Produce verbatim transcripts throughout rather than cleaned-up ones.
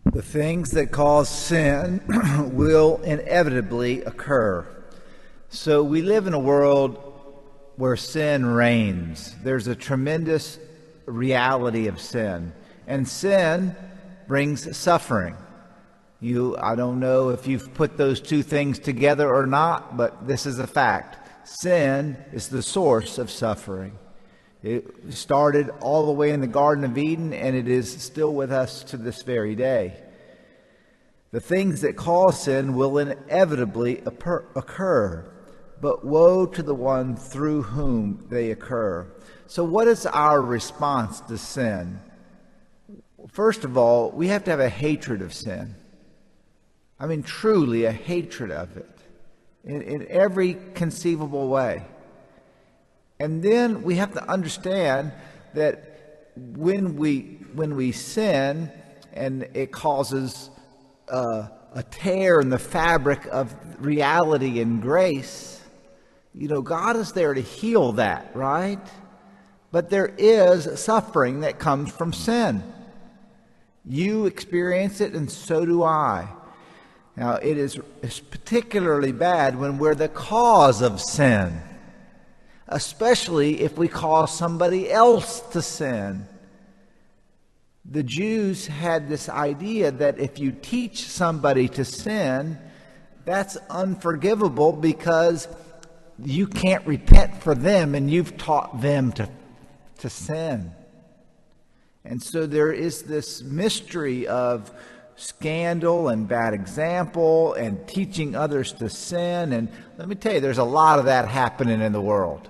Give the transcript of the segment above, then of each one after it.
The things that cause sin will inevitably occur. So we live in a world where sin reigns. There's a tremendous reality of sin. And sin brings suffering. You, I don't know if you've put those two things together or not, but this is a fact. Sin is the source of suffering. It started all the way in the Garden of Eden, and it is still with us to this very day. The things that cause sin will inevitably occur, but woe to the one through whom they occur. So what is our response to sin? First of all, we have to have a hatred of sin. I mean, truly a hatred of it in, in every conceivable way. And then we have to understand that when we when we sin and it causes uh, a tear in the fabric of reality and grace, you know, God is there to heal that, right? But there is suffering that comes from sin. You experience it, and so do I. Now, it is it's particularly bad when we're the cause of sin, especially if we cause somebody else to sin. The Jews had this idea that if you teach somebody to sin, that's unforgivable because you can't repent for them and you've taught them to, to sin. And so there is this mystery of scandal and bad example and teaching others to sin. And let me tell you, there's a lot of that happening in the world.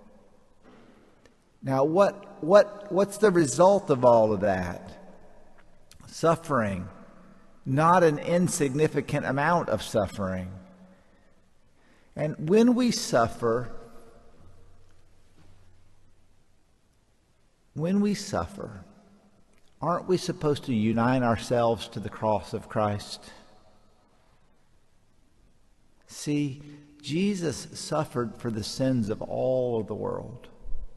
Now, what what what's the result of all of that? Suffering. Not an insignificant amount of suffering. And when we suffer, when we suffer, aren't we supposed to unite ourselves to the cross of Christ? See, Jesus suffered for the sins of all of the world.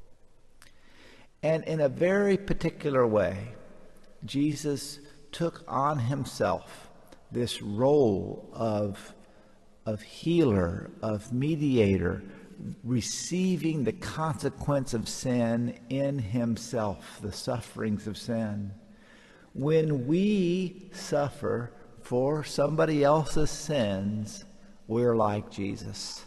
And in a very particular way, Jesus took on himself this role of, of healer, of mediator, receiving the consequence of sin in himself, the sufferings of sin. When we suffer for somebody else's sins, we're like Jesus.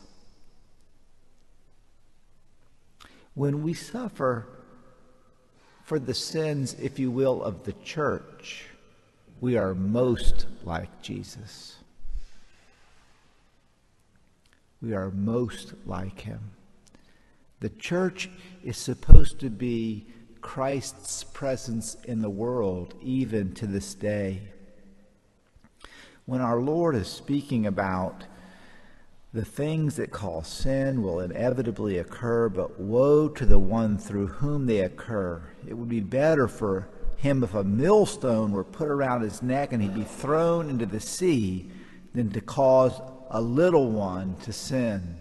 When we suffer for the sins, if you will, of the church, we are most like Jesus. We are most like him. The church is supposed to be Christ's presence in the world, even to this day. When our Lord is speaking about the things that cause sin will inevitably occur, but woe to the one through whom they occur. It would be better for him if a millstone were put around his neck and he'd be thrown into the sea than to cause a little one to sin.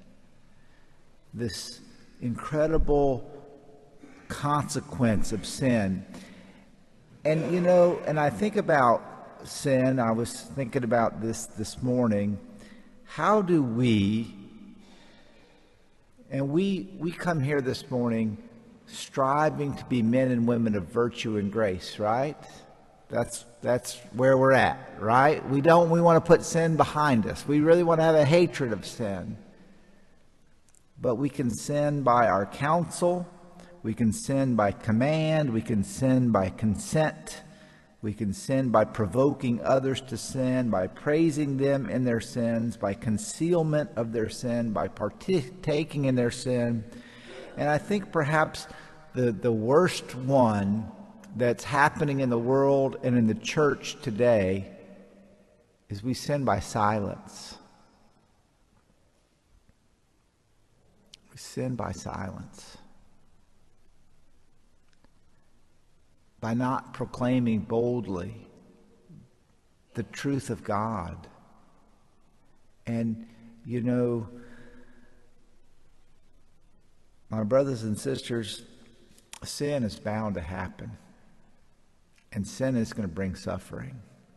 This incredible consequence of sin. And you know, and I think about sin, I was thinking about this this morning. How do we, and we we come here this morning striving to be men and women of virtue and grace, right? That's that's where we're at, right? We don't we want to put sin behind us. We really want to have a hatred of sin. But we can sin by our counsel, we can sin by command, we can sin by consent. We can sin by provoking others to sin, by praising them in their sins, by concealment of their sin, by partaking in their sin. And I think perhaps the, the worst one that's happening in the world and in the church today is we sin by silence. We sin by silence. By not proclaiming boldly the truth of God. And, you know, my brothers and sisters, sin is bound to happen. And sin is going to bring suffering.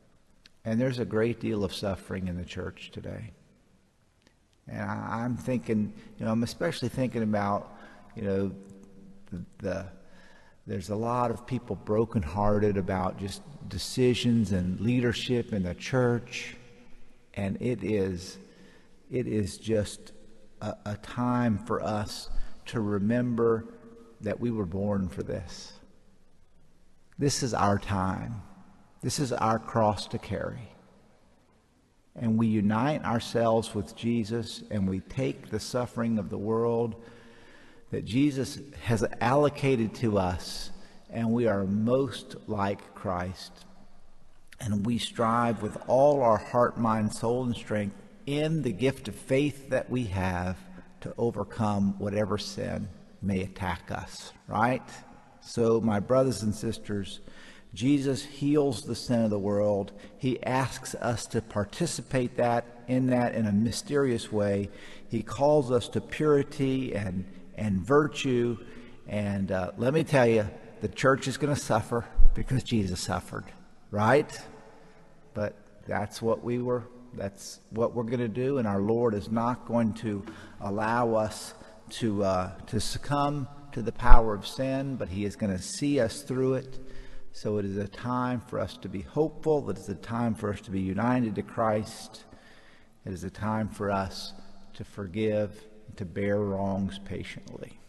And there's a great deal of suffering in the church today. And I, I'm thinking, you know, I'm especially thinking about, you know, the, the there's a lot of people brokenhearted about just decisions and leadership in the church. And it is, it is just a, a time for us to remember that we were born for this. This is our time. This is our cross to carry. And we unite ourselves with Jesus, and we take the suffering of the world that Jesus has allocated to us, and we are most like Christ. And we strive with all our heart, mind, soul, and strength in the gift of faith that we have to overcome whatever sin may attack us, right? So, my brothers and sisters, Jesus heals the sin of the world. He asks us to participate that in that in a mysterious way. He calls us to purity and, and virtue. And uh, let me tell you, the church is going to suffer because Jesus suffered, right? But that's what we were, that's what we're going to do. And our Lord is not going to allow us to, uh, to succumb to the power of sin, but he is going to see us through it. So it is a time for us to be hopeful. It is a time for us to be united to Christ. It is a time for us to forgive, to bear wrongs patiently.